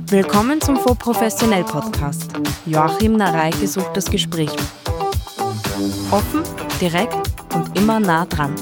Willkommen zum Fonds Professionell Podcast. Joachim Nareike sucht das Gespräch. Offen, direkt und immer nah dran.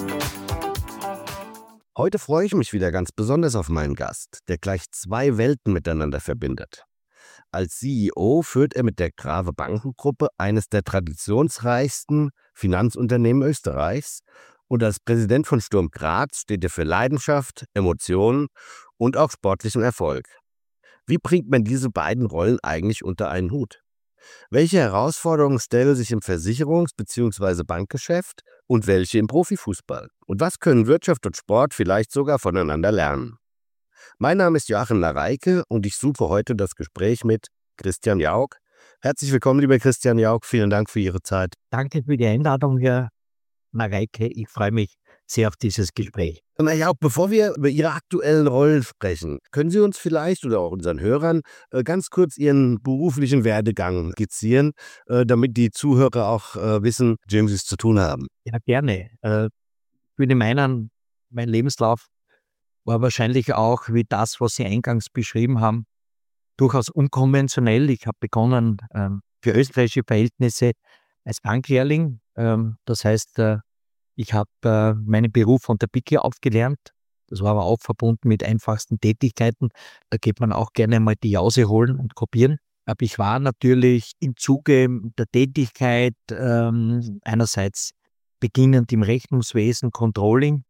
Heute freue ich mich wieder ganz besonders auf meinen Gast, der gleich zwei Welten miteinander verbindet. Als CEO führt er mit der Grave Bankengruppe eines der traditionsreichsten Finanzunternehmen Österreichs und als Präsident von Sturm Graz steht er für Leidenschaft, Emotionen und auch sportlichen Erfolg. Wie bringt man diese beiden Rollen eigentlich unter einen Hut? Welche Herausforderungen stellen sich im Versicherungs- bzw. Bankgeschäft und welche im Profifußball? Und was können Wirtschaft und Sport vielleicht sogar voneinander lernen? Mein Name ist Joachim Nareike und ich suche heute das Gespräch mit Christian Jauch. Herzlich willkommen, lieber Christian Jauch. Vielen Dank für Ihre Zeit. Danke für die Einladung, Herr Nareike. Ich freue mich sehr auf dieses Gespräch. Herr Jauch, bevor wir über Ihre aktuellen Rollen sprechen, können Sie uns vielleicht oder auch unseren Hörern ganz kurz Ihren beruflichen Werdegang skizzieren, damit die Zuhörer auch wissen, mit wem Sie es zu tun haben? Ja, gerne. Ich würde meinen, mein Lebenslauf war wahrscheinlich auch wie das, was Sie eingangs beschrieben haben, durchaus unkonventionell. Ich habe begonnen für österreichische Verhältnisse als Banklehrling. Das heißt, ich habe meinen Beruf von der Pike auf gelernt. Das war aber auch verbunden mit einfachsten Tätigkeiten. Da geht man auch gerne mal die Jause holen und kopieren. Aber ich war natürlich im Zuge der Tätigkeit einerseits beginnend im Rechnungswesen, Controlling,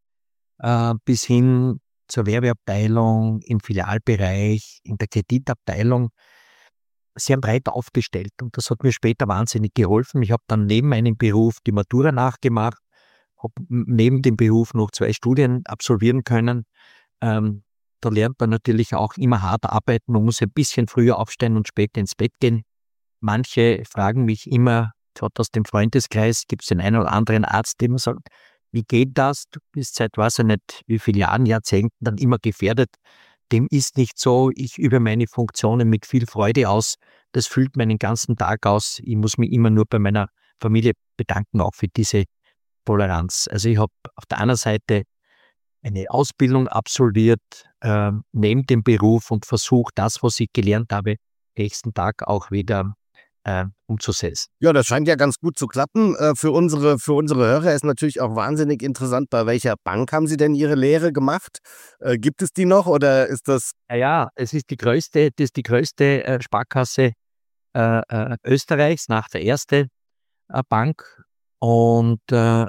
bis hin zur Werbeabteilung, im Filialbereich, in der Kreditabteilung, sehr breit aufgestellt. Und das hat mir später wahnsinnig geholfen. Ich habe dann neben meinem Beruf die Matura nachgemacht, habe neben dem Beruf noch 2 Studien absolvieren können. Da lernt man natürlich auch immer hart arbeiten. Man muss ein bisschen früher aufstehen und später ins Bett gehen. Manche fragen mich immer, gerade aus dem Freundeskreis, gibt es den einen oder anderen Arzt, der mir sagt, wie geht das? Du bist seit, weiß ich nicht, wie viele Jahren, Jahrzehnten dann immer gefährdet. Dem ist nicht so. Ich übe meine Funktionen mit viel Freude aus. Das füllt meinen ganzen Tag aus. Ich muss mich immer nur bei meiner Familie bedanken, auch für diese Toleranz. Also ich habe auf der einen Seite eine Ausbildung absolviert, neben dem Beruf und versuche das, was ich gelernt habe, nächsten Tag auch wieder umzusetzen. Ja, das scheint ja ganz gut zu klappen. Für unsere Hörer ist natürlich auch wahnsinnig interessant, bei welcher Bank haben Sie denn Ihre Lehre gemacht? Gibt es die noch oder ist das? Ja, es ist die größte Sparkasse Österreichs, nach der ersten Bank. Und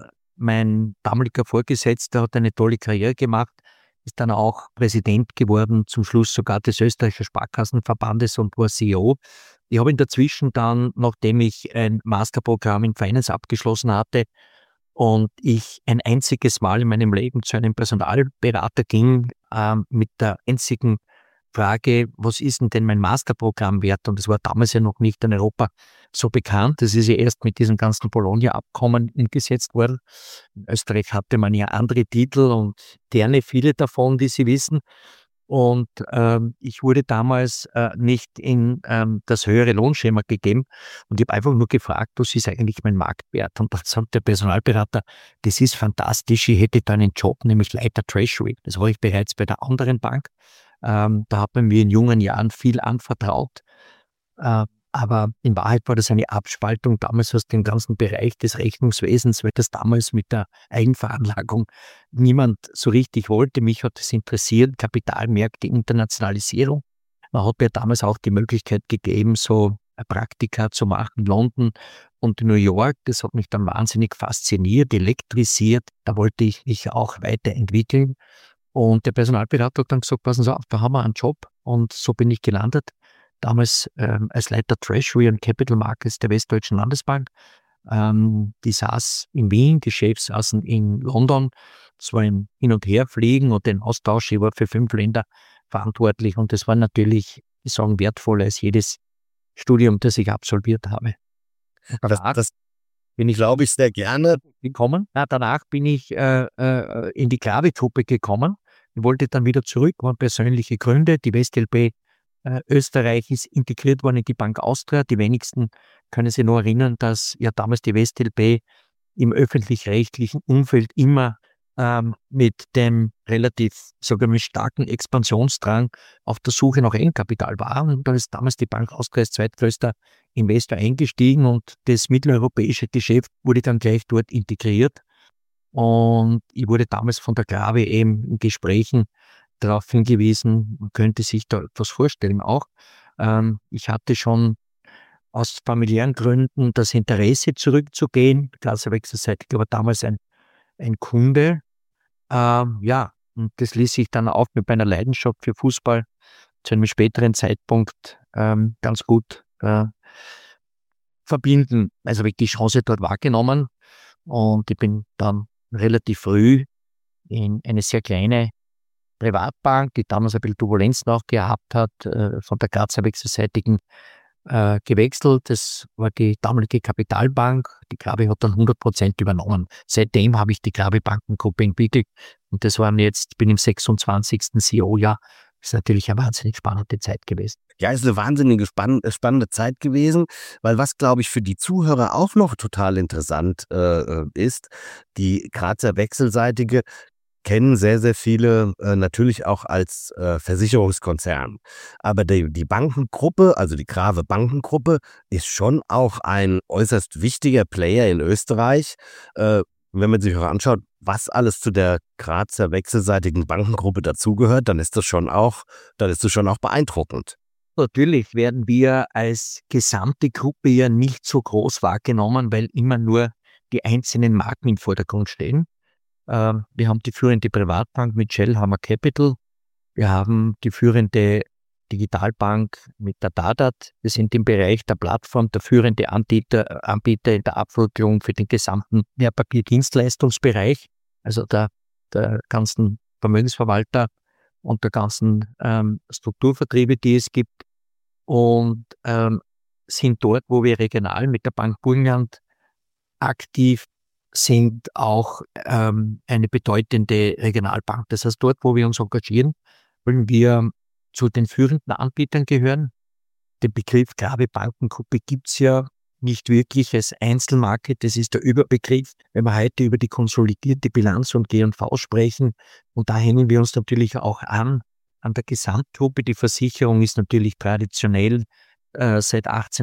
mein damaliger Vorgesetzter hat eine tolle Karriere gemacht, ist dann auch Präsident geworden, zum Schluss sogar des Österreichischen Sparkassenverbandes und war CEO. Ich habe in der Zwischen dann, nachdem ich ein Masterprogramm in Finance abgeschlossen hatte und ich ein einziges Mal in meinem Leben zu einem Personalberater ging, mit der einzigen Frage, was ist denn mein Masterprogramm wert? Und das war damals ja noch nicht in Europa so bekannt. Das ist ja erst mit diesem ganzen Bologna-Abkommen umgesetzt worden. In Österreich hatte man ja andere Titel und gerne viele davon, wie Sie wissen. Und ich wurde damals nicht in das höhere Lohnschema gegeben. Und ich habe einfach nur gefragt, was ist eigentlich mein Marktwert? Und dann sagt der Personalberater, das ist fantastisch, ich hätte da einen Job, nämlich Leiter Treasury. Das war ich bereits bei der anderen Bank. Da hat man mir in jungen Jahren viel anvertraut. Aber in Wahrheit war das eine Abspaltung damals aus dem ganzen Bereich des Rechnungswesens, weil das damals mit der Eigenveranlagung niemand so richtig wollte. Mich hat es interessiert, Kapitalmärkte, Internationalisierung. Man hat mir damals auch die Möglichkeit gegeben, so Praktika zu machen, London und New York. Das hat mich dann wahnsinnig fasziniert, elektrisiert. Da wollte ich mich auch weiterentwickeln. Und der Personalberater hat dann gesagt, passen Sie auf, da haben wir einen Job. Und so bin ich gelandet. Damals als Leiter Treasury und Capital Markets der Westdeutschen Landesbank. Die saß in Wien, die Chefs saßen in London. Das war ein Hin- und Herfliegen und den Austausch. Ich war für 5 Länder verantwortlich und das war natürlich, ich sagen, wertvoller als jedes Studium, das ich absolviert habe. Das bin ich, glaube ich, sehr gerne. Danach bin ich in die Grave-Gruppe gekommen. Ich wollte dann wieder zurück, waren persönliche Gründe. Die WestLB Österreich ist integriert worden in die Bank Austria. Die wenigsten können sich noch erinnern, dass ja damals die WestLB im öffentlich-rechtlichen Umfeld immer mit dem relativ, sagen wir mal, starken Expansionsdrang auf der Suche nach Eigenkapital war. Und da ist damals die Bank Austria als zweitgrößter Investor eingestiegen und das mitteleuropäische Geschäft wurde dann gleich dort integriert. Und ich wurde damals von der Grawe eben in Gesprächen darauf hingewiesen, man könnte sich da etwas vorstellen auch. Ich hatte schon aus familiären Gründen das Interesse zurückzugehen. Grazer Wechselseitig war damals ein Kunde. Und das ließ sich dann auch mit meiner Leidenschaft für Fußball zu einem späteren Zeitpunkt ganz gut verbinden. Also habe ich die Chance dort wahrgenommen und ich bin dann relativ früh in eine sehr kleine Privatbank, die damals ein bisschen Turbulenzen auch gehabt hat, von der Grazer Wechselseitigen gewechselt. Das war die damalige Kapitalbank. Die Grawe hat dann 100% übernommen. Seitdem habe ich die Grawe Bankengruppe entwickelt und das waren jetzt, ich bin im 26. CEO-Jahr. Das ist natürlich eine wahnsinnig spannende Zeit gewesen. Ja, ist eine wahnsinnig spannende Zeit gewesen, weil was, glaube ich, für die Zuhörer auch noch total interessant ist, die Grazer Wechselseitige kennen sehr, sehr viele natürlich auch als Versicherungskonzern. Aber die Bankengruppe, also die Grawe Bankengruppe, ist schon auch ein äußerst wichtiger Player in Österreich. Wenn man sich auch anschaut, was alles zu der Grazer Wechselseitigen Bankengruppe dazugehört, dann ist das schon auch beeindruckend. Natürlich werden wir als gesamte Gruppe ja nicht so groß wahrgenommen, weil immer nur die einzelnen Marken im Vordergrund stehen. Wir haben die führende Privatbank mit Shellhammer Capital. Wir haben die führende Digitalbank mit der Dadat. Wir sind im Bereich der Plattform der führende Anbieter in der Abwicklung für den gesamten Wertpapierdienstleistungsbereich, also der ganzen Vermögensverwalter und der ganzen Strukturvertriebe, die es gibt. Und sind dort, wo wir regional mit der Bank Burgenland aktiv sind, auch eine bedeutende Regionalbank. Das heißt, dort, wo wir uns engagieren, wollen wir zu den führenden Anbietern gehören. Den Begriff Grawe Bankengruppe gibt es ja nicht wirklich als Einzelmarke. Das ist der Überbegriff. Wenn wir heute über die konsolidierte Bilanz und G&V sprechen, und da hängen wir uns natürlich auch an der Gesamtgruppe. Die Versicherung ist natürlich traditionell seit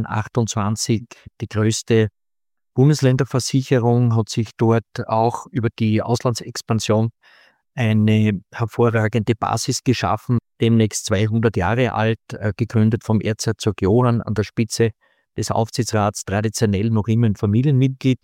1828 die größte Bundesländerversicherung, hat sich dort auch über die Auslandsexpansion eine hervorragende Basis geschaffen, demnächst 200 Jahre alt, gegründet vom Erzherzog Johann an der Spitze des Aufsichtsrats, traditionell noch immer ein Familienmitglied.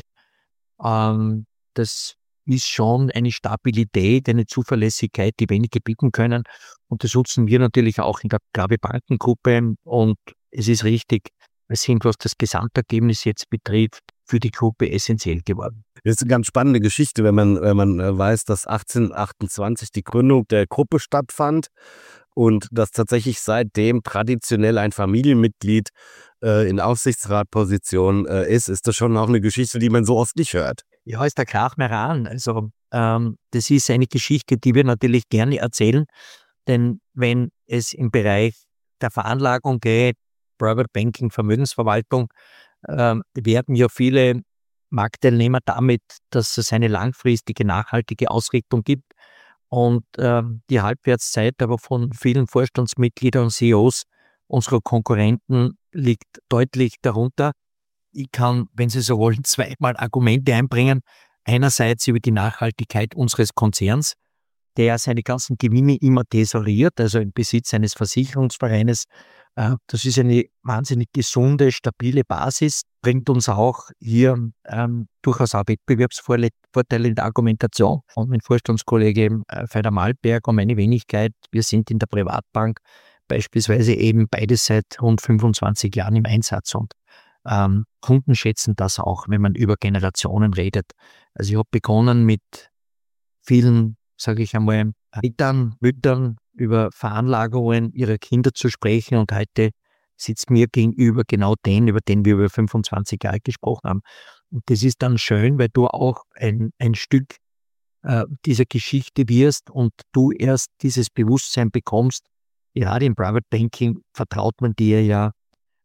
Das ist schon eine Stabilität, eine Zuverlässigkeit, die wenige bieten können. Und das nutzen wir natürlich auch in der Grawe Bankengruppe. Und es ist richtig, wir sind, was das Gesamtergebnis jetzt betrifft, für die Gruppe essentiell geworden. Das ist eine ganz spannende Geschichte, wenn man weiß, dass 1828 die Gründung der Gruppe stattfand und dass tatsächlich seitdem traditionell ein Familienmitglied in Aufsichtsratposition ist das schon auch eine Geschichte, die man so oft nicht hört. Ja, ist der Krachmeran. Also das ist eine Geschichte, die wir natürlich gerne erzählen, denn wenn es im Bereich der Veranlagung geht, Private Banking, Vermögensverwaltung, werben ja viele Marktteilnehmer damit, dass es eine langfristige, nachhaltige Ausrichtung gibt. Und die Halbwertszeit aber von vielen Vorstandsmitgliedern und CEOs unserer Konkurrenten liegt deutlich darunter. Ich kann, wenn Sie so wollen, zweimal Argumente einbringen. Einerseits über die Nachhaltigkeit unseres Konzerns, der seine ganzen Gewinne immer tesoriert, also im Besitz eines Versicherungsvereines. Das ist eine wahnsinnig gesunde, stabile Basis, bringt uns auch hier durchaus auch Wettbewerbsvorteile in der Argumentation. Und mein Vorstandskollege Feider Malberg und meine Wenigkeit, wir sind in der Privatbank beispielsweise eben beides seit rund 25 Jahren im Einsatz und Kunden schätzen das auch, wenn man über Generationen redet. Also ich habe begonnen mit vielen, sage ich einmal, Eltern, Müttern über Veranlagungen ihrer Kinder zu sprechen und heute sitzt mir gegenüber genau den, über den wir über 25 Jahre gesprochen haben. Und das ist dann schön, weil du auch ein Stück dieser Geschichte wirst und du erst dieses Bewusstsein bekommst. Gerade im Private Banking vertraut man dir ja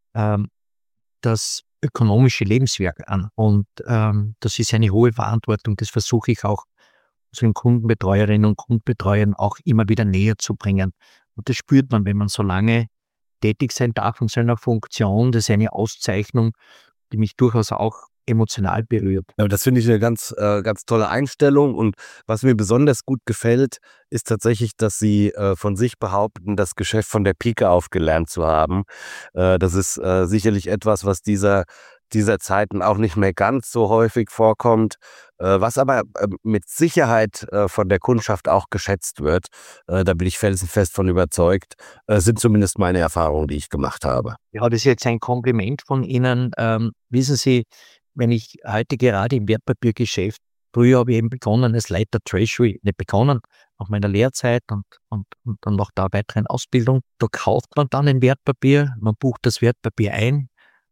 das ökonomische Lebenswerk an und das ist eine hohe Verantwortung, das versuche ich auch unseren Kundenbetreuerinnen und Kundenbetreuern auch immer wieder näher zu bringen. Und das spürt man, wenn man so lange tätig sein darf in so einer Funktion. Das ist eine Auszeichnung, die mich durchaus auch emotional berührt. Ja, das finde ich eine ganz tolle Einstellung, und was mir besonders gut gefällt, ist tatsächlich, dass Sie von sich behaupten, das Geschäft von der Pike auf gelernt zu haben. Das ist sicherlich etwas, was dieser Zeiten auch nicht mehr ganz so häufig vorkommt, was aber mit Sicherheit von der Kundschaft auch geschätzt wird. Da bin ich felsenfest von überzeugt. Sind zumindest meine Erfahrungen, die ich gemacht habe. Ja, das ist jetzt ein Kompliment von Ihnen. Wissen Sie, wenn ich heute gerade im Wertpapiergeschäft, früher habe ich eben begonnen als Leiter Treasury, nicht begonnen, nach meiner Lehrzeit und dann nach der weiteren Ausbildung. Da kauft man dann ein Wertpapier, man bucht das Wertpapier ein,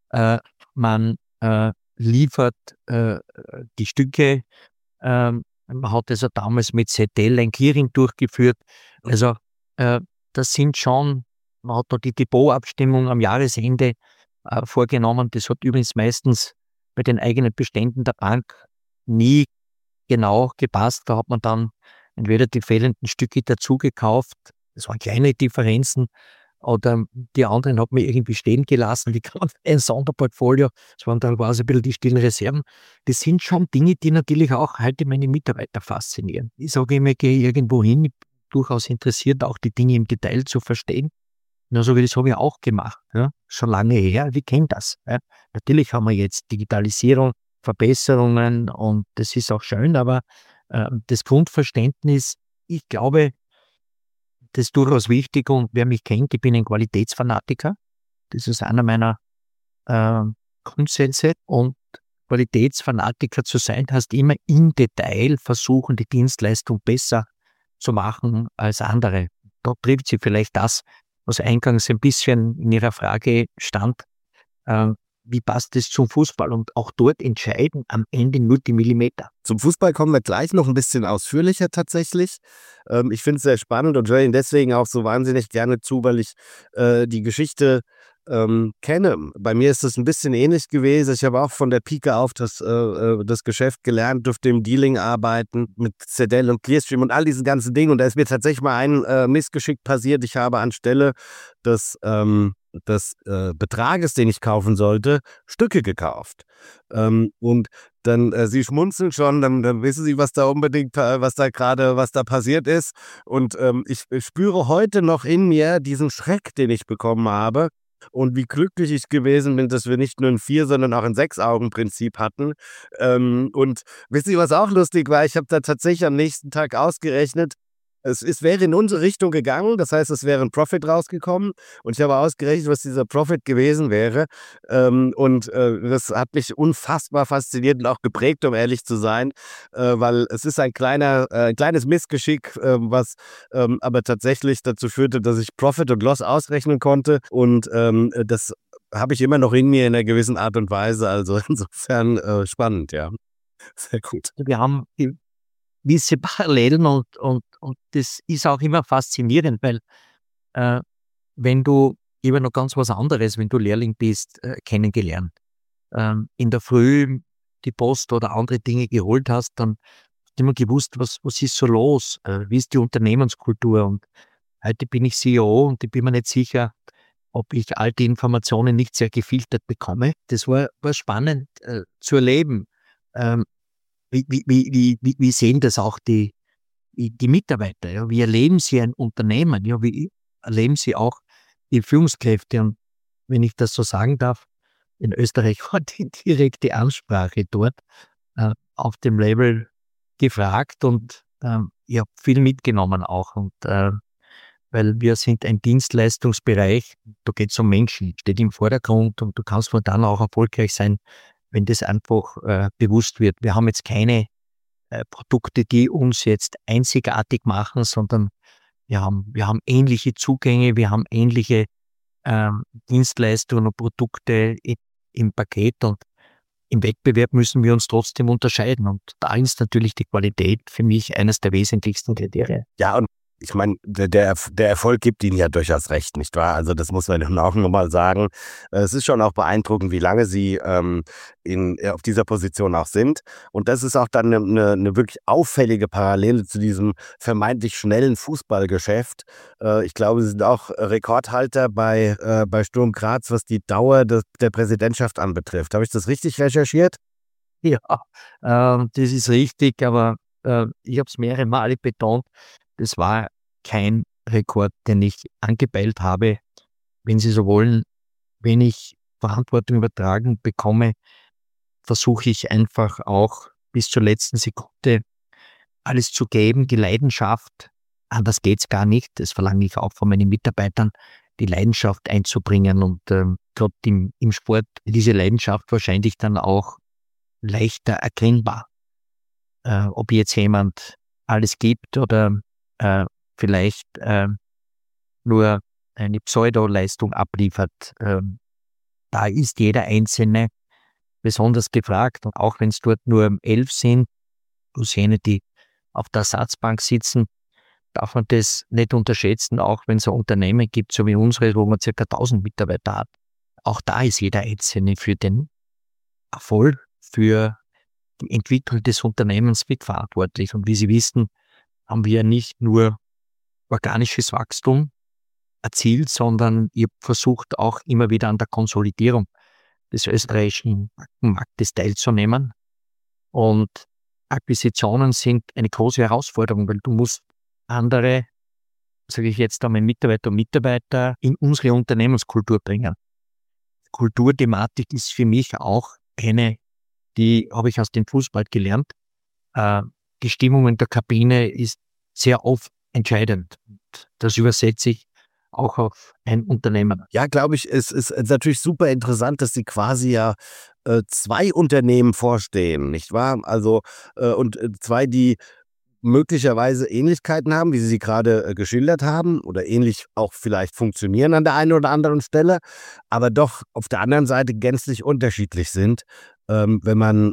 man liefert die Stücke, man hat also damals mit Zettel ein Clearing durchgeführt. Also das sind schon, man hat noch die Depotabstimmung am Jahresende vorgenommen. Das hat übrigens meistens bei den eigenen Beständen der Bank nie genau gepasst. Da hat man dann entweder die fehlenden Stücke dazu gekauft, das waren kleine Differenzen, oder die anderen hat man irgendwie stehen gelassen, wie gerade ein Sonderportfolio. Das waren dann quasi ein bisschen die stillen Reserven. Das sind schon Dinge, die natürlich auch heute meine Mitarbeiter faszinieren. Ich sage immer, ich gehe irgendwo hin, ich bin durchaus interessiert, auch die Dinge im Detail zu verstehen. Das habe ich auch gemacht, ja, schon lange her. Wir kennen das. Ja. Natürlich haben wir jetzt Digitalisierung, Verbesserungen, und das ist auch schön, aber das Grundverständnis, ich glaube, das ist durchaus wichtig, und wer mich kennt, ich bin ein Qualitätsfanatiker. Das ist einer meiner Grundsätze, und Qualitätsfanatiker zu sein, heißt immer im Detail versuchen, die Dienstleistung besser zu machen als andere. Da trifft sie vielleicht das, was eingangs ein bisschen in Ihrer Frage stand, wie passt es zum Fußball? Und auch dort entscheiden am Ende nur die Millimeter. Zum Fußball kommen wir gleich noch ein bisschen ausführlicher tatsächlich. Ich finde es sehr spannend und höre Ihnen deswegen auch so wahnsinnig gerne zu, weil ich die Geschichte kenne. Bei mir ist es ein bisschen ähnlich gewesen. Ich habe auch von der Pike auf das Geschäft gelernt, durfte im Dealing arbeiten mit Cedel und Clearstream und all diesen ganzen Dingen. Und da ist mir tatsächlich mal ein Missgeschick passiert. Ich habe anstelle des Betrages, den ich kaufen sollte, Stücke gekauft. Und dann, Sie schmunzeln schon, dann wissen Sie, was da passiert ist. Und ich spüre heute noch in mir diesen Schreck, den ich bekommen habe. Und wie glücklich ich gewesen bin, dass wir nicht nur ein 4, sondern auch ein 6-Augen-Prinzip hatten. Und wissen Sie, was auch lustig war? Ich habe da tatsächlich am nächsten Tag ausgerechnet, es wäre in unsere Richtung gegangen, das heißt, es wäre ein Profit rausgekommen, und ich habe ausgerechnet, was dieser Profit gewesen wäre, und das hat mich unfassbar fasziniert und auch geprägt, um ehrlich zu sein, weil es ist ein kleines Missgeschick, was aber tatsächlich dazu führte, dass ich Profit und Loss ausrechnen konnte, und das habe ich immer noch in mir in einer gewissen Art und Weise, also insofern spannend, ja. Sehr gut. Wir haben gewisse Parallelen, und das ist auch immer faszinierend, weil wenn du immer noch ganz was anderes, wenn du Lehrling bist, kennengelernt, in der Früh die Post oder andere Dinge geholt hast, dann hast du immer gewusst, was ist so los, wie ist die Unternehmenskultur, und heute bin ich CEO und ich bin mir nicht sicher, ob ich all die Informationen nicht sehr gefiltert bekomme. Das war spannend zu erleben. Wie sehen das auch die Mitarbeiter? Ja? Wie erleben sie ein Unternehmen? Ja? Wie erleben sie auch die Führungskräfte? Und wenn ich das so sagen darf, in Österreich war die direkte Ansprache dort auf dem Label gefragt, und ich habe viel mitgenommen auch. Und weil wir sind ein Dienstleistungsbereich, da geht es um Menschen, steht im Vordergrund, und du kannst nur dann auch erfolgreich sein, wenn das einfach bewusst wird. Wir haben jetzt keine Produkte, die uns jetzt einzigartig machen, sondern wir haben ähnliche Zugänge, wir haben ähnliche Dienstleistungen und Produkte im Paket, und im Wettbewerb müssen wir uns trotzdem unterscheiden. Und da ist natürlich die Qualität für mich eines der wesentlichsten Kriterien. Ja, und ich meine, der Erfolg gibt Ihnen ja durchaus recht, nicht wahr? Also das muss man dann auch nochmal sagen. Es ist schon auch beeindruckend, wie lange Sie auf dieser Position auch sind. Und das ist auch dann eine wirklich auffällige Parallele zu diesem vermeintlich schnellen Fußballgeschäft. Ich glaube, Sie sind auch Rekordhalter bei Sturm Graz, was die Dauer der Präsidentschaft anbetrifft. Habe ich das richtig recherchiert? Ja, das ist richtig, aber ich habe es mehrere Male betont, das war kein Rekord, den ich angepeilt habe. Wenn Sie so wollen, wenn ich Verantwortung übertragen bekomme, versuche ich einfach auch bis zur letzten Sekunde alles zu geben, die Leidenschaft, anders geht's gar nicht, das verlange ich auch von meinen Mitarbeitern, die Leidenschaft einzubringen und gerade im Sport diese Leidenschaft wahrscheinlich dann auch leichter erkennbar. Ob jetzt jemand alles gibt oder vielleicht nur eine Pseudo-Leistung abliefert. Da ist jeder Einzelne besonders gefragt. Und auch wenn es dort nur 11 sind, plus jene, die auf der Ersatzbank sitzen, darf man das nicht unterschätzen, auch wenn es ein Unternehmen gibt, so wie unseres, wo man ca. 1000 Mitarbeiter hat. Auch da ist jeder Einzelne für den Erfolg, für die Entwicklung des Unternehmens mitverantwortlich. Und wie Sie wissen, haben wir nicht nur organisches Wachstum erzielt, sondern ihr versucht auch immer wieder an der Konsolidierung des österreichischen Marktes teilzunehmen. Und Akquisitionen sind eine große Herausforderung, weil du musst andere, sage ich jetzt einmal, Mitarbeiter und Mitarbeiter in unsere Unternehmenskultur bringen. Kulturthematik ist für mich auch eine, die habe ich aus dem Fußball gelernt. Die Stimmung in der Kabine ist sehr oft entscheidend. Und das übersetze ich auch auf ein Unternehmen. Ja, glaube ich, es ist natürlich super interessant, dass Sie quasi ja 2 Unternehmen vorstehen, nicht wahr? Also und 2, die möglicherweise Ähnlichkeiten haben, wie Sie sie gerade geschildert haben, oder ähnlich auch vielleicht funktionieren an der einen oder anderen Stelle, aber doch auf der anderen Seite gänzlich unterschiedlich sind, wenn man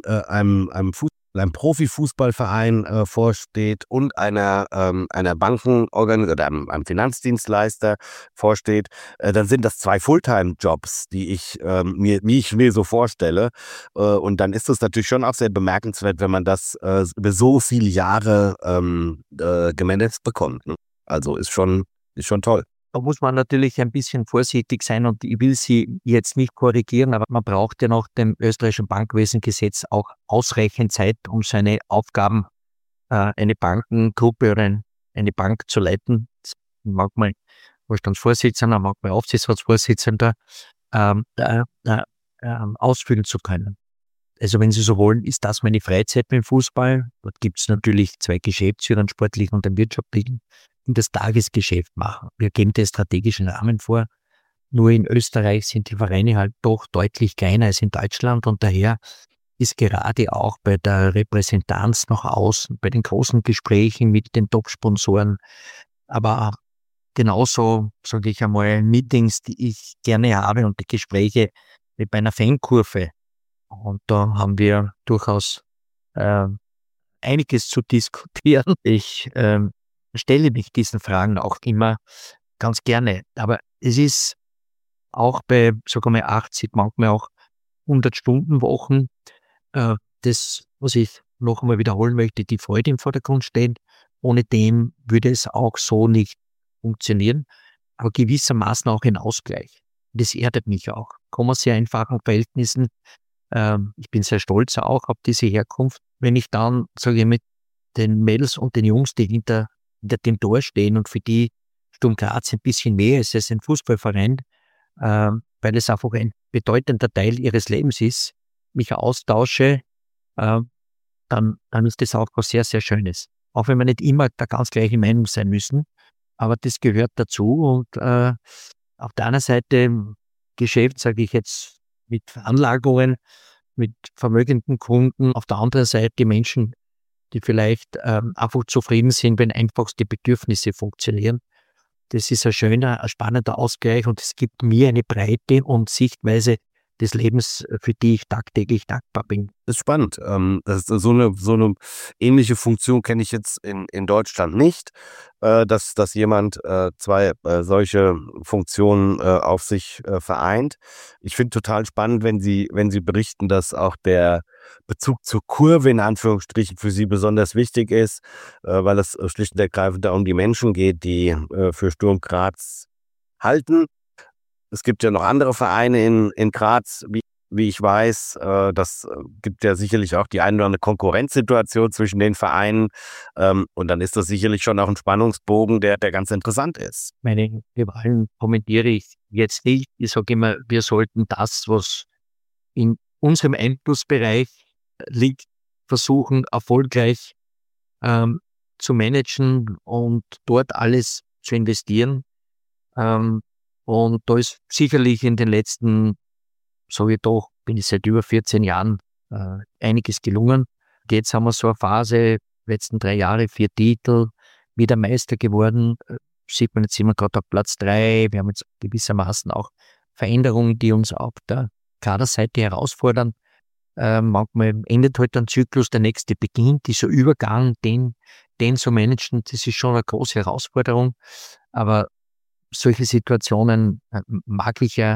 einem Profifußballverein vorsteht und einer Bankenorganisation oder einem Finanzdienstleister vorsteht, dann sind das 2 Fulltime-Jobs, die wie ich mir so vorstelle. Und dann ist es natürlich schon auch sehr bemerkenswert, wenn man das über so viele Jahre gemanagt bekommt. Ne? Also ist schon toll. Da muss man natürlich ein bisschen vorsichtig sein und ich will Sie jetzt nicht korrigieren, aber man braucht ja nach dem österreichischen Bankwesengesetz auch ausreichend Zeit, um seine Aufgaben, eine Bankengruppe oder eine Bank zu leiten. Manchmal Vorstandsvorsitzender, manchmal Aufsichtsratsvorsitzender, ausfüllen zu können. Also wenn Sie so wollen, ist das meine Freizeit beim Fußball. Dort gibt es natürlich 2 Geschäftsführer, einen sportlichen und einen wirtschaftlichen, die das Tagesgeschäft machen. Wir geben den strategischen Rahmen vor. Nur in Österreich sind die Vereine halt doch deutlich kleiner als in Deutschland und daher ist gerade auch bei der Repräsentanz nach außen, bei den großen Gesprächen mit den Top-Sponsoren, aber genauso, sage ich einmal, Meetings, die ich gerne habe und die Gespräche mit meiner Fankurve. Und da haben wir durchaus einiges zu diskutieren. Ich stelle mich diesen Fragen auch immer ganz gerne. Aber es ist auch bei, sagen wir 80, manchmal auch 100-Stunden-Wochen, das, was ich noch einmal wiederholen möchte, die Freude im Vordergrund stehen. Ohne dem würde es auch so nicht funktionieren. Aber gewissermaßen auch ein Ausgleich. Das erdet mich auch. Ich komme aus sehr einfachen Verhältnissen. Ich bin sehr stolz auch auf diese Herkunft. Wenn ich dann, sage ich, mit den Mädels und den Jungs, die hinter dem Tor stehen und für die Sturm Graz ein bisschen mehr ist als ein Fußballverein, weil es einfach ein bedeutender Teil ihres Lebens ist, mich austausche, dann ist das auch was sehr, sehr Schönes. Auch wenn wir nicht immer der ganz gleiche Meinung sein müssen, aber das gehört dazu und auf der anderen Seite Geschäft, sage ich jetzt, mit Veranlagungen, mit vermögenden Kunden, auf der anderen Seite die Menschen, die vielleicht einfach zufrieden sind, wenn einfach die Bedürfnisse funktionieren. Das ist ein schöner, ein spannender Ausgleich und es gibt mir eine Breite und Sichtweise, des Lebens, für die ich tagtäglich dankbar bin. Das ist spannend. Das ist so eine ähnliche Funktion kenne ich jetzt in Deutschland nicht, dass jemand zwei solche Funktionen auf sich vereint. Ich finde total spannend, wenn Sie berichten, dass auch der Bezug zur Kurve in Anführungsstrichen für Sie besonders wichtig ist, weil es schlicht und ergreifend da um die Menschen geht, die für Sturm Graz halten. Es gibt ja noch andere Vereine in Graz, wie ich weiß. Das gibt ja sicherlich auch die eine oder andere Konkurrenzsituation zwischen den Vereinen. Und dann ist das sicherlich schon auch ein Spannungsbogen, der ganz interessant ist. Meine Rivalen kommentiere ich jetzt nicht. Ich sage immer, wir sollten das, was in unserem Einflussbereich liegt, versuchen, erfolgreich zu managen und dort alles zu investieren. Und da ist sicherlich in den letzten, sage ich doch, bin ich seit über 14 Jahren einiges gelungen. Jetzt haben wir so eine Phase, letzten 3 Jahre, 4 Titel, wieder Meister geworden. Sieht man, jetzt sind wir gerade auf Platz 3. Wir haben jetzt gewissermaßen auch Veränderungen, die uns auf der Kaderseite herausfordern. Manchmal endet halt ein Zyklus, der nächste beginnt. Dieser Übergang, den zu managen, das ist schon eine große Herausforderung. Aber solche Situationen mag ich ja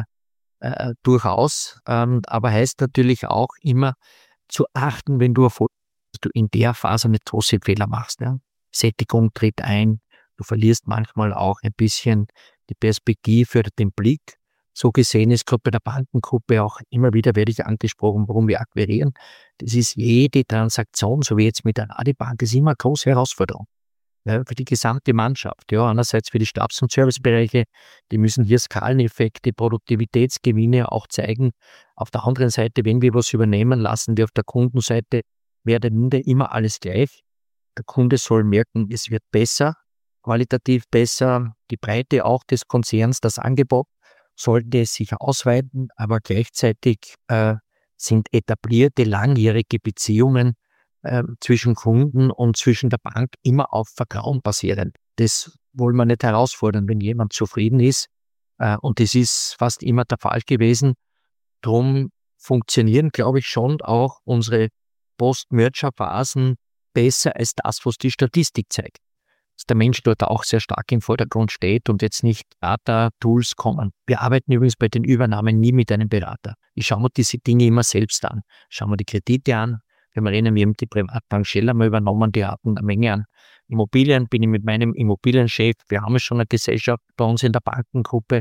durchaus, aber heißt natürlich auch immer zu achten, wenn du in der Phase nicht große Fehler machst. Ja? Sättigung tritt ein, du verlierst manchmal auch ein bisschen die Perspektive oder den Blick. So gesehen ist gerade bei der Bankengruppe auch immer wieder, werde ich angesprochen, warum wir akquirieren. Das ist jede Transaktion, so wie jetzt mit der Adibank, ist immer eine große Herausforderung. Ja, für die gesamte Mannschaft. Ja, einerseits für die Stabs- und Servicebereiche, die müssen hier Skaleneffekte, Produktivitätsgewinne auch zeigen. Auf der anderen Seite, wenn wir was übernehmen, lassen wir auf der Kundenseite mehr oder minder immer alles gleich. Der Kunde soll merken, es wird besser, qualitativ besser, die Breite auch des Konzerns, das Angebot sollte sich ausweiten, aber gleichzeitig sind etablierte, langjährige Beziehungen zwischen Kunden und zwischen der Bank immer auf Vertrauen basieren. Das wollen wir nicht herausfordern, wenn jemand zufrieden ist. Und das ist fast immer der Fall gewesen. Drum funktionieren, glaube ich, schon auch unsere Post-Merger-Phasen besser als das, was die Statistik zeigt. Dass der Mensch dort auch sehr stark im Vordergrund steht und jetzt nicht Data-Tools kommen. Wir arbeiten übrigens bei den Übernahmen nie mit einem Berater. Ich schaue mir diese Dinge immer selbst an. Schauen wir die Kredite an. Wenn wir reden, wir haben die Privatbank Scheller mal übernommen, die hatten eine Menge an Immobilien, bin ich mit meinem Immobilienchef, wir haben schon eine Gesellschaft bei uns in der Bankengruppe,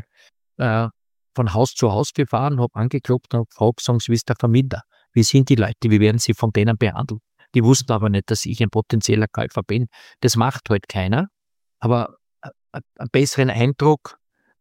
von Haus zu Haus gefahren, habe angeklopft und gefragt, sagen Sie, wie ist der Vermieter? Wie sind die Leute? Wie werden sie von denen behandelt? Die wussten aber nicht, dass ich ein potenzieller Käufer bin. Das macht halt keiner, aber einen besseren Eindruck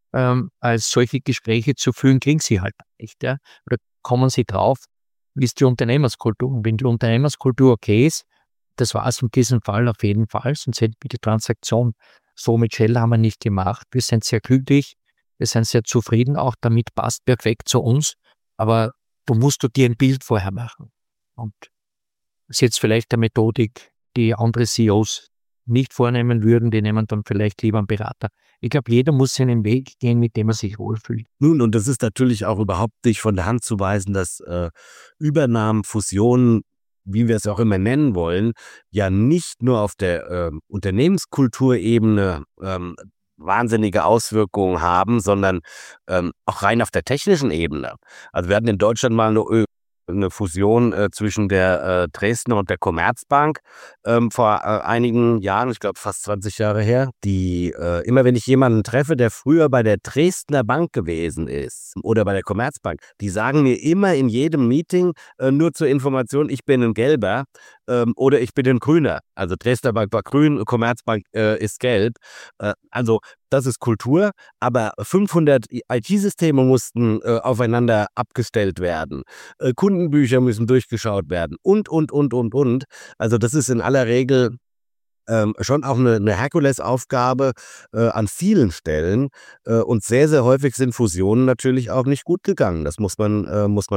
als solche Gespräche zu führen, kriegen sie halt nicht. Ja? Oder kommen sie drauf, wie ist die Unternehmenskultur? Und wenn die Unternehmenskultur okay ist, das war es in diesem Fall auf jeden Fall, sonst hätten wir die Transaktion so mit Shell haben wir nicht gemacht. Wir sind sehr glücklich, wir sind sehr zufrieden auch, damit passt perfekt zu uns, aber du musst dir ein Bild vorher machen. Und das ist jetzt vielleicht eine Methodik, die andere CEOs nicht vornehmen würden, die nehmen dann vielleicht lieber einen Berater. Ich glaube, jeder muss seinen Weg gehen, mit dem er sich wohlfühlt. Nun, und das ist natürlich auch überhaupt nicht von der Hand zu weisen, dass Übernahmen, Fusionen, wie wir es auch immer nennen wollen, ja nicht nur auf der Unternehmenskulturebene wahnsinnige Auswirkungen haben, sondern auch rein auf der technischen Ebene. Also wir hatten in Deutschland mal eine Fusion zwischen der Dresdner und der Commerzbank vor einigen Jahren, ich glaube fast 20 Jahre her, die immer wenn ich jemanden treffe, der früher bei der Dresdner Bank gewesen ist oder bei der Commerzbank, die sagen mir immer in jedem Meeting nur zur Information, ich bin ein Gelber oder ich bin ein Grüner. Also Dresdner Bank war grün, Commerzbank ist gelb. Also das ist Kultur, aber 500 IT-Systeme mussten aufeinander abgestellt werden. Kundenbücher müssen durchgeschaut werden und. Also das ist in aller Regel schon auch eine Herkulesaufgabe an vielen Stellen und sehr, sehr häufig sind Fusionen natürlich auch nicht gut gegangen. Das muss man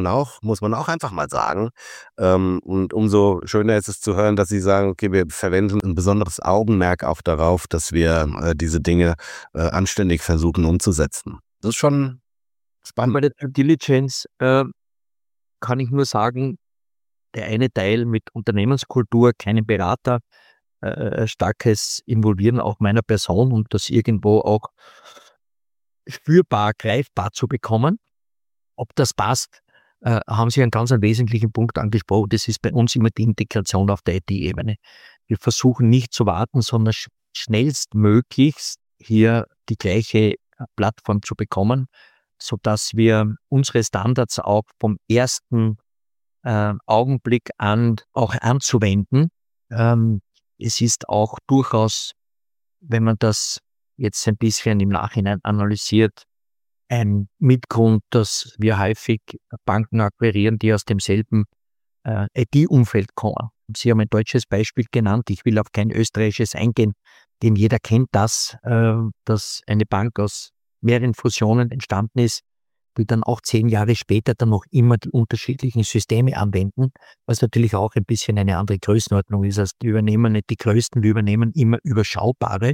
auch einfach mal sagen. Und umso schöner ist es zu hören, dass Sie sagen, okay, wir verwenden ein besonderes Augenmerk auch darauf, dass wir diese Dinge anständig versuchen umzusetzen. Das ist schon Bei der Due Diligence kann ich nur sagen, der eine Teil mit Unternehmenskultur, keinen Berater, starkes Involvieren auch meiner Person und das irgendwo auch spürbar, greifbar zu bekommen. Ob das passt, haben Sie einen ganz wesentlichen Punkt angesprochen. Das ist bei uns immer die Integration auf der IT-Ebene. Wir versuchen nicht zu warten, sondern schnellstmöglichst hier die gleiche Plattform zu bekommen, sodass wir unsere Standards auch vom ersten Augenblick an auch anzuwenden. Es ist auch durchaus, wenn man das jetzt ein bisschen im Nachhinein analysiert, ein Mitgrund, dass wir häufig Banken akquirieren, die aus demselben IT-Umfeld kommen. Sie haben ein deutsches Beispiel genannt, ich will auf kein österreichisches eingehen, denn jeder kennt das, dass eine Bank aus mehreren Fusionen entstanden ist, die dann auch 10 Jahre später dann noch immer die unterschiedlichen Systeme anwenden, was natürlich auch ein bisschen eine andere Größenordnung ist. Also die übernehmen nicht die größten, die übernehmen immer überschaubare.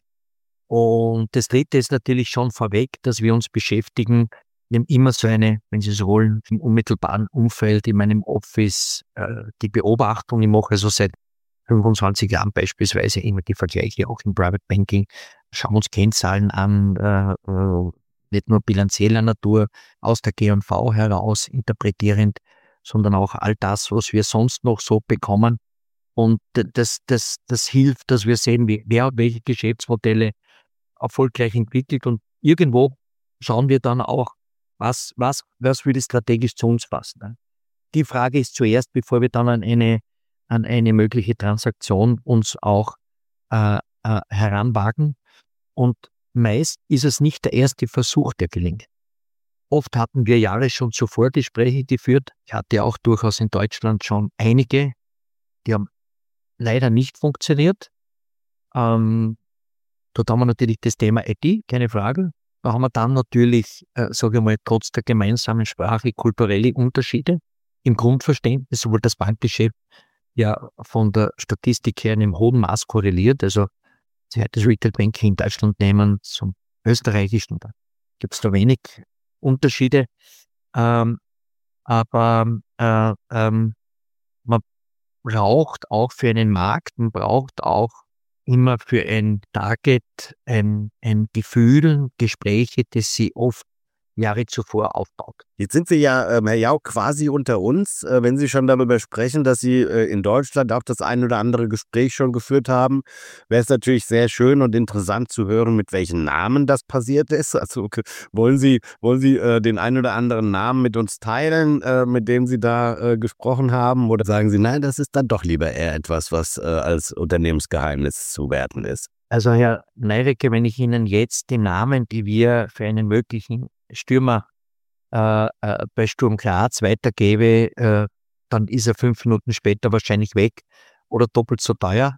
Und das Dritte ist natürlich schon vorweg, dass wir uns beschäftigen, wir haben immer so eine, wenn Sie so wollen, im unmittelbaren Umfeld, in meinem Office, die Beobachtung, ich mache also seit 25 Jahren beispielsweise immer die Vergleiche, auch im Private Banking, schauen uns Kennzahlen an, nicht nur bilanzieller Natur aus der G&V heraus interpretierend, sondern auch all das, was wir sonst noch so bekommen. Und das hilft, dass wir sehen, wer hat welche Geschäftsmodelle erfolgreich entwickelt, und irgendwo schauen wir dann auch, was würde strategisch zu uns passen. Die Frage ist zuerst, bevor wir dann an eine mögliche Transaktion uns auch heranwagen. Und meist ist es nicht der erste Versuch, der gelingt. Oft hatten wir Jahre schon zuvor Gespräche geführt. Ich hatte auch durchaus in Deutschland schon einige, die haben leider nicht funktioniert. Dort haben wir natürlich das Thema IT, keine Frage. Da haben wir dann natürlich, sage ich mal, trotz der gemeinsamen Sprache kulturelle Unterschiede im Grundverständnis, sowohl das Bankgeschäft ja von der Statistik her in einem hohen Maß korreliert. Also Sie das Retail Banking in Deutschland nehmen zum österreichischen, da gibt es da wenig Unterschiede. Aber man braucht auch für einen Markt, man braucht auch immer für ein Target ein Gefühl, Gespräche, das sie oft Jahre zuvor aufbaut. Jetzt sind Sie ja, Herr Jauch, quasi unter uns, wenn Sie schon darüber sprechen, dass Sie in Deutschland auch das ein oder andere Gespräch schon geführt haben. Wäre es natürlich sehr schön und interessant zu hören, mit welchen Namen das passiert ist. Also wollen Sie den ein oder anderen Namen mit uns teilen, mit dem Sie da gesprochen haben? Oder sagen Sie, nein, das ist dann doch lieber eher etwas, was als Unternehmensgeheimnis zu werten ist? Also Herr Neirecke, wenn ich Ihnen jetzt die Namen, die wir für einen möglichen Stürmer bei Sturm Graz weitergebe, dann ist er 5 Minuten später wahrscheinlich weg oder doppelt so teuer.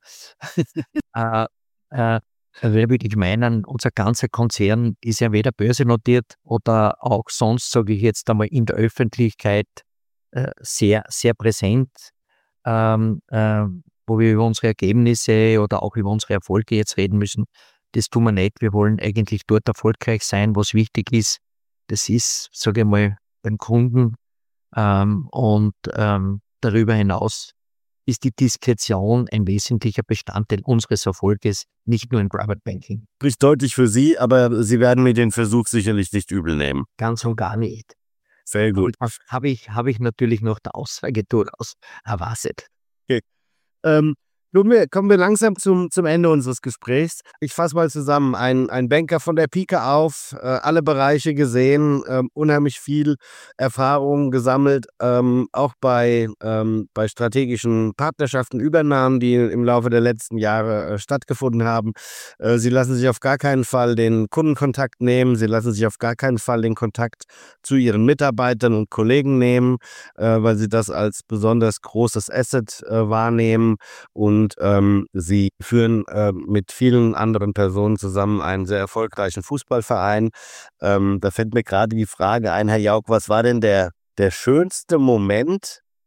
Würde ich meinen, unser ganzer Konzern ist ja weder börsennotiert oder auch sonst, sage ich jetzt einmal, in der Öffentlichkeit sehr, sehr präsent, wo wir über unsere Ergebnisse oder auch über unsere Erfolge jetzt reden müssen. Das tun wir nicht. Wir wollen eigentlich dort erfolgreich sein, was wichtig ist. Das ist, sage ich mal, beim Kunden. Darüber hinaus ist die Diskretion ein wesentlicher Bestandteil unseres Erfolges, nicht nur im Private Banking. Spricht deutlich für Sie, aber Sie werden mir den Versuch sicherlich nicht übel nehmen. Ganz und gar nicht. Sehr gut. Habe ich natürlich noch der Aussage durchaus erwartet. Okay. Nun kommen wir langsam zum Ende unseres Gesprächs. Ich fasse mal zusammen. Ein Banker von der Pike auf, alle Bereiche gesehen, unheimlich viel Erfahrung gesammelt, auch bei strategischen Partnerschaften, Übernahmen, die im Laufe der letzten Jahre stattgefunden haben. Sie lassen sich auf gar keinen Fall den Kundenkontakt nehmen. Sie lassen sich auf gar keinen Fall den Kontakt zu Ihren Mitarbeitern und Kollegen nehmen, weil Sie das als besonders großes Asset wahrnehmen. Und Sie führen mit vielen anderen Personen zusammen einen sehr erfolgreichen Fußballverein. Da fällt mir gerade die Frage ein, Herr Jauch, was war denn der schönste Moment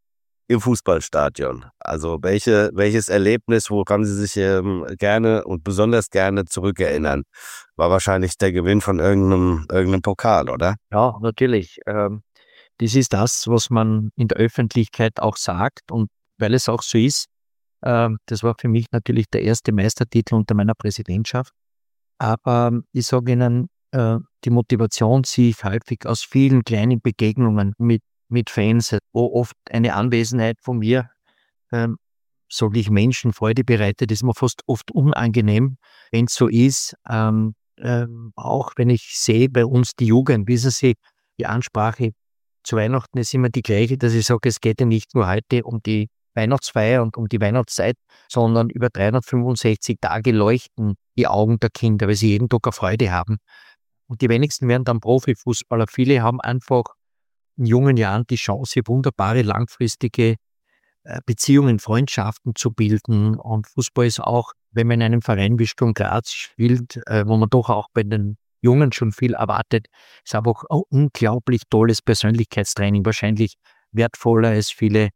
im Fußballstadion? Also welches Erlebnis, woran Sie sich gerne und besonders gerne zurückerinnern, war wahrscheinlich der Gewinn von irgendeinem Pokal, oder? Ja, natürlich. Das ist das, was man in der Öffentlichkeit auch sagt, und weil es auch so ist, das war für mich natürlich der erste Meistertitel unter meiner Präsidentschaft. Aber ich sage Ihnen, die Motivation ziehe ich häufig aus vielen kleinen Begegnungen mit Fans, wo oft eine Anwesenheit von mir, sage ich, Menschen Freude bereitet, ist mir fast oft unangenehm, wenn es so ist. Auch wenn ich sehe bei uns die Jugend, wissen Sie, die Ansprache zu Weihnachten ist immer die gleiche, dass ich sage, es geht ja nicht nur heute um die Weihnachtsfeier und um die Weihnachtszeit, sondern über 365 Tage leuchten die Augen der Kinder, weil sie jeden Tag eine Freude haben. Und die wenigsten werden dann Profifußballer. Viele haben einfach in jungen Jahren die Chance, wunderbare langfristige Beziehungen, Freundschaften zu bilden. Und Fußball ist auch, wenn man in einem Verein wie Sturm Graz spielt, wo man doch auch bei den Jungen schon viel erwartet, ist einfach ein unglaublich tolles Persönlichkeitstraining, wahrscheinlich wertvoller als viele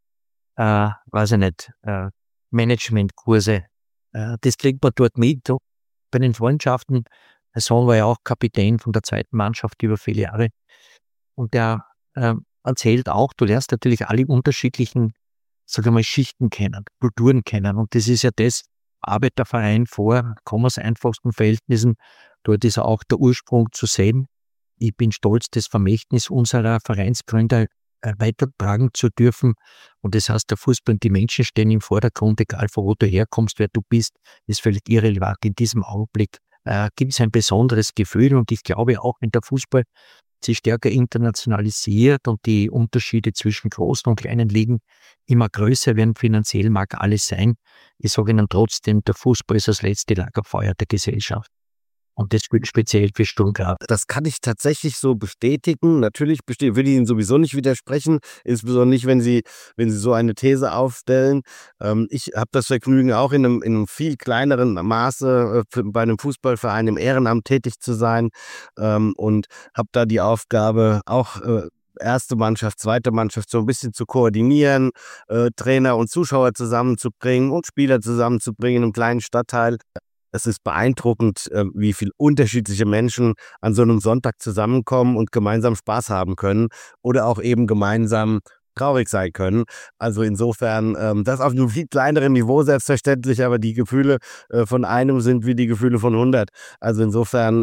Managementkurse. Das kriegt man dort mit. Bei den Freundschaften, mein Sohn war ja auch Kapitän von der zweiten Mannschaft über viele Jahre. Und der erzählt auch, du lernst natürlich alle unterschiedlichen, sagen wir mal, Schichten kennen, Kulturen kennen. Und das ist ja das, Arbeiterverein vor, kommen aus einfachsten Verhältnissen. Dort ist auch der Ursprung zu sehen. Ich bin stolz, das Vermächtnis unserer Vereinsgründer weitertragen zu dürfen. Und das heißt, der Fußball und die Menschen stehen im Vordergrund, egal von wo du herkommst, wer du bist, ist völlig irrelevant. In diesem Augenblick gibt es ein besonderes Gefühl, und ich glaube auch, wenn der Fußball sich stärker internationalisiert und die Unterschiede zwischen großen und kleinen Ligen immer größer werden, finanziell mag alles sein. Ich sage Ihnen trotzdem, der Fußball ist das letzte Lagerfeuer der Gesellschaft. Und das gilt speziell für Sturm Graz. Das kann ich tatsächlich so bestätigen. Natürlich will ich Ihnen sowieso nicht widersprechen, insbesondere nicht, wenn Sie so eine These aufstellen. Ich habe das Vergnügen, auch in einem viel kleineren Maße bei einem Fußballverein im Ehrenamt tätig zu sein, und habe da die Aufgabe, auch erste Mannschaft, zweite Mannschaft so ein bisschen zu koordinieren, Trainer und Zuschauer zusammenzubringen und Spieler zusammenzubringen in einem kleinen Stadtteil. Es ist beeindruckend, wie viele unterschiedliche Menschen an so einem Sonntag zusammenkommen und gemeinsam Spaß haben können oder auch eben gemeinsam traurig sein können. Also insofern, das auf einem viel kleineren Niveau selbstverständlich, aber die Gefühle von einem sind wie die Gefühle von 100. Also insofern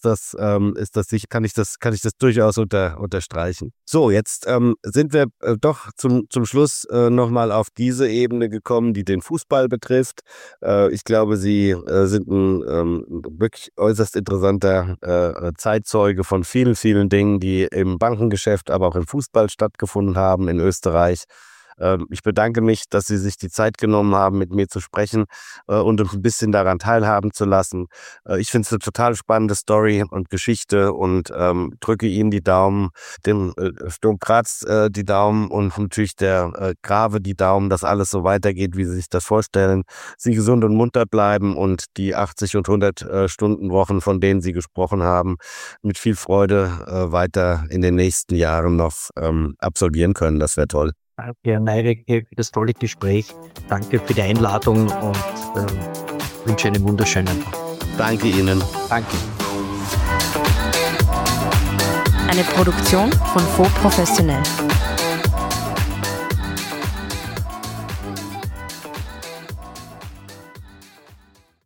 kann ich das durchaus unterstreichen. So, jetzt sind wir doch zum Schluss nochmal auf diese Ebene gekommen, die den Fußball betrifft. Ich glaube, Sie sind ein wirklich äußerst interessanter Zeitzeuge von vielen, vielen Dingen, die im Bankengeschäft, aber auch im Fußball stattgefunden haben in Österreich. Ich bedanke mich, dass Sie sich die Zeit genommen haben, mit mir zu sprechen und uns ein bisschen daran teilhaben zu lassen. Ich finde es eine total spannende Story und Geschichte und drücke Ihnen die Daumen, dem Sturm Graz die Daumen und natürlich der Grave die Daumen, dass alles so weitergeht, wie Sie sich das vorstellen. Sie gesund und munter bleiben und die 80 und 100 Stundenwochen, von denen Sie gesprochen haben, mit viel Freude weiter in den nächsten Jahren noch absolvieren können. Das wäre toll. Danke, Herr Neiregg, für das tolle Gespräch. Danke für die Einladung und wünsche einen wunderschönen Tag. Danke Ihnen. Danke. Eine Produktion von Faux Professionell.